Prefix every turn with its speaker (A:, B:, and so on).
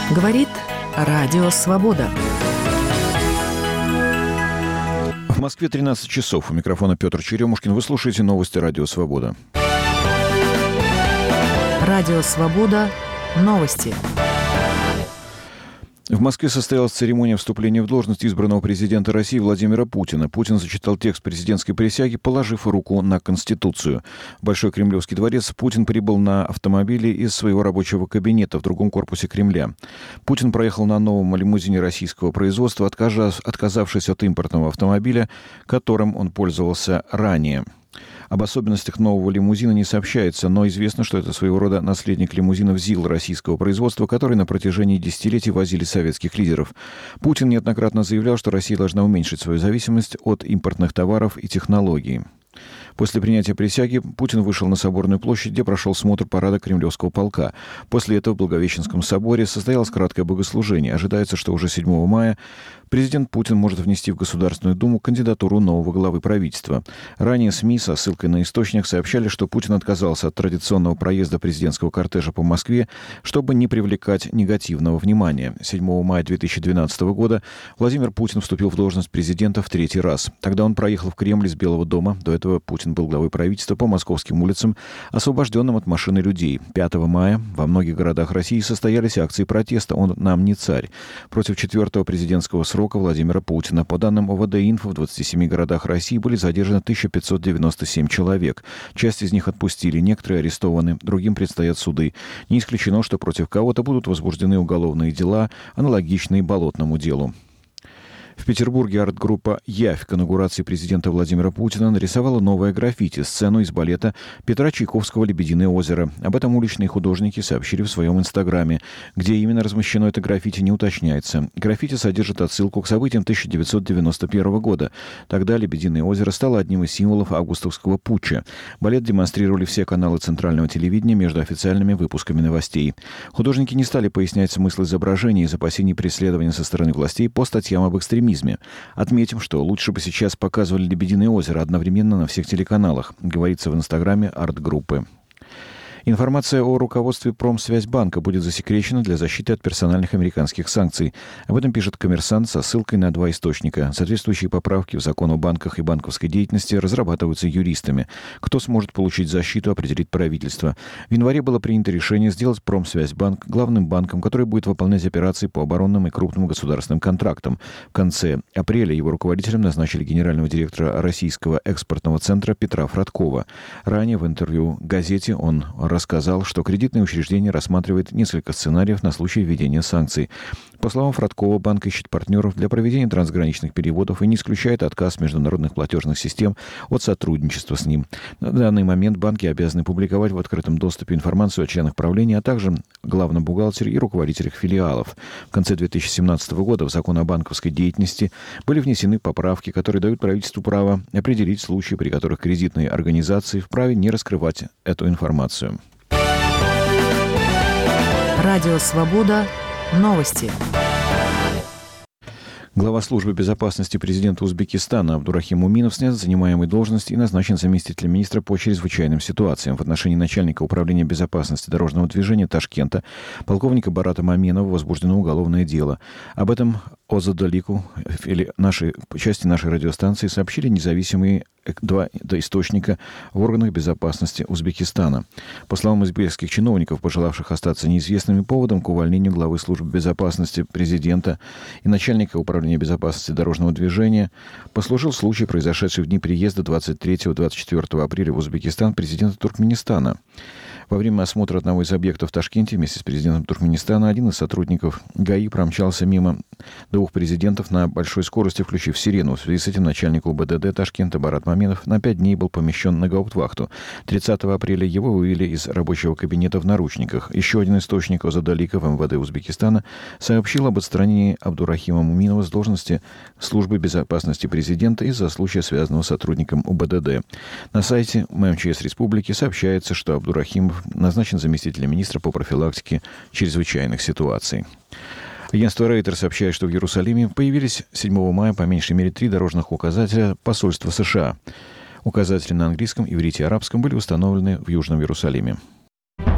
A: Говорит Радио Свобода.
B: В Москве 13 часов. У микрофона Петр Черемушкин. Вы слушаете новости Радио Свобода.
A: Радио Свобода. Новости.
B: В Москве состоялась церемония вступления в должность избранного президента России Владимира Путина. Путин зачитал текст президентской присяги, положив руку на Конституцию. В Большой Кремлевский дворец Путин прибыл на автомобиле из своего рабочего кабинета в другом корпусе Кремля. Путин проехал на новом лимузине российского производства, отказавшись от импортного автомобиля, которым он пользовался ранее. Об особенностях нового лимузина не сообщается, но известно, что это своего рода наследник лимузинов ЗИЛ российского производства, которые на протяжении десятилетий возили советских лидеров. Путин неоднократно заявлял, что Россия должна уменьшить свою зависимость от импортных товаров и технологий. После принятия присяги Путин вышел на Соборную площадь, где прошел смотр парада Кремлевского полка. После этого в Благовещенском соборе состоялось краткое богослужение. Ожидается, что уже 7 мая президент Путин может внести в Государственную Думу кандидатуру нового главы правительства. Ранее СМИ со ссылкой на источник сообщали, что Путин отказался от традиционного проезда президентского кортежа по Москве, чтобы не привлекать негативного внимания. 7 мая 2012 года Владимир Путин вступил в должность президента в 3-й раз. Тогда он проехал в Кремль из Белого дома. До этого Путин был главой правительства по московским улицам, освобожденным от машин и людей. 5 мая во многих городах России состоялись акции протеста «Он нам не царь» против 4-го президентского срока Владимира Путина. По данным ОВД-Инфо, в 27 городах России были задержаны 1597 человек. Часть из них отпустили, некоторые арестованы, другим предстоят суды. Не исключено, что против кого-то будут возбуждены уголовные дела, аналогичные Болотному делу. В Петербурге арт-группа «Явь» к инаугурации президента Владимира Путина нарисовала новое граффити, сцену из балета Петра Чайковского «Лебединое озеро». Об этом уличные художники сообщили в своем инстаграме. Где именно размещено это граффити, не уточняется. Граффити содержит отсылку к событиям 1991 года. Тогда «Лебединое озеро» стало одним из символов августовского путча. Балет демонстрировали все каналы центрального телевидения между официальными выпусками новостей. Художники не стали пояснять смысл изображения из опасений преследования со стороны властей по статьям об экстремизме. Отметим, что лучше бы сейчас показывали «Лебединое озеро» одновременно на всех телеканалах, говорится в инстаграме арт-группы. Информация о руководстве Промсвязьбанка будет засекречена для защиты от персональных американских санкций. Об этом пишет «Коммерсант» со ссылкой на 2 источника. Соответствующие поправки в закон о банках и банковской деятельности разрабатываются юристами. Кто сможет получить защиту, определит правительство. В январе было принято решение сделать Промсвязьбанк главным банком, который будет выполнять операции по оборонным и крупным государственным контрактам. В конце апреля его руководителем назначили генерального директора Российского экспортного центра Петра Фродкова. Ранее в интервью газете он рассказал, что кредитное учреждение рассматривает несколько сценариев на случай введения санкций. По словам Фродкова, банк ищет партнеров для проведения трансграничных переводов и не исключает отказ международных платежных систем от сотрудничества с ним. На данный момент банки обязаны публиковать в открытом доступе информацию о членах правления, а также главном бухгалтере и руководителях филиалов. В конце 2017 года в закон о банковской деятельности были внесены поправки, которые дают правительству право определить случаи, при которых кредитные организации вправе не раскрывать эту информацию.
A: Радио Свобода. Новости.
B: Глава службы безопасности президента Узбекистана Абдурахим Муминов снят с занимаемой должности и назначен заместителем министра по чрезвычайным ситуациям. В отношении начальника управления безопасности дорожного движения Ташкента полковника Барата Маменова возбуждено уголовное дело. Об этом Озадалику, части нашей радиостанции, сообщили независимые 2 источника в органах безопасности Узбекистана. По словам узбекских чиновников, пожелавших остаться неизвестными, поводом к увольнению главы службы безопасности президента и начальника управления безопасности дорожного движения послужил случай, произошедший в дни приезда 23-24 апреля в Узбекистан президента Туркменистана. Во время осмотра одного из объектов в Ташкенте вместе с президентом Туркменистана один из сотрудников ГАИ промчался мимо 2 президентов на большой скорости, включив сирену. В связи с этим начальник УБДД Ташкента Барат Маменов на 5 дней был помещен на гауптвахту. 30 апреля его вывели из рабочего кабинета в наручниках. Еще один источник Озадалика в МВД Узбекистана сообщил об отстранении Абдурахима Муминова с должности службы безопасности президента из-за случая, связанного с сотрудником УБДД. На сайте МЧС Республики сообщается, что Абдурахимов назначен заместителем министра по профилактике чрезвычайных ситуаций. Агентство Рейтер сообщает, что в Иерусалиме появились 7 мая по меньшей мере 3 дорожных указателя посольства США. Указатели на английском, иврите и арабском были установлены в Южном Иерусалиме.